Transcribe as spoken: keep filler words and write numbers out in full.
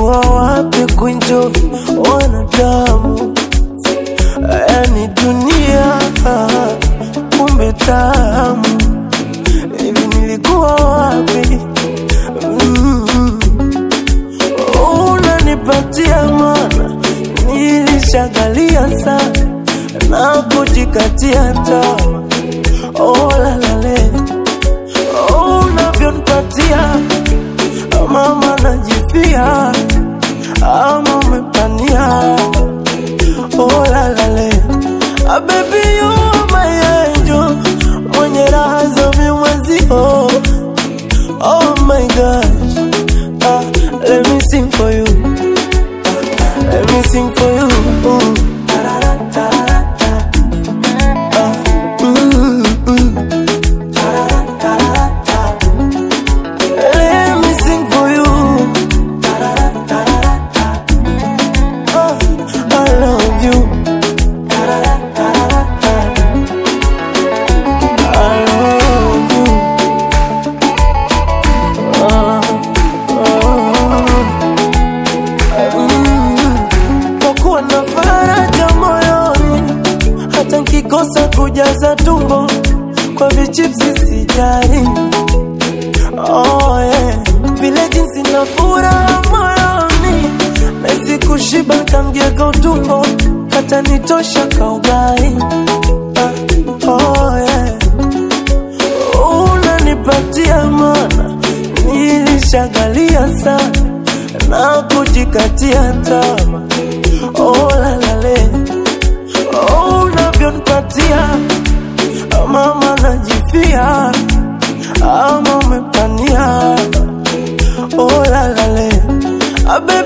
nilikuwa wapi kuenjoy wanadamu? Yani dunia kumbe tamu. Hivi nilikuwa wapi? mm-hmm. Unanipatia mana nilishagalia sana na kujikatia tamaa. Oh la la le, oh unavyonipatia mama najifia, ama umepania. Oh la la le, ah baby you are my angel, mwenye raha za mimwezio. Oh my gosh, ah, let me sing for you, ah, let me sing for you. mm. Kosa kujaza tumbo kwa vichipsi sijari. Oh yeah, vile jinsi na furaha moyoni, nahisi kushiba kamgeka utumbo, kata nitosha kaugai. uh, Oh yeah, unanipatia mana nilishagalia sana na kujikatia tamaa. Oh la la le, oh unavyonipatia mama najifia, ama umepania. Oh la la le, ah baby